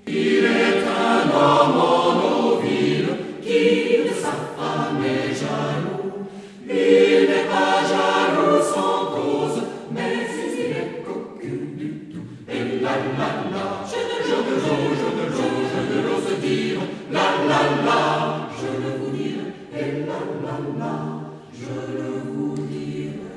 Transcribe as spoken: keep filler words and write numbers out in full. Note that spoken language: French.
Il est un homme en nos villes qui de sa femme est jaloux. Il n'est pas jaloux sans cause, mais il est cocu du tout. Et la la la, je ne je ne l'ose, je ne l'ose, je ne l'ose dire. La la la, je le vous dire. Et la la la, je le vous dire.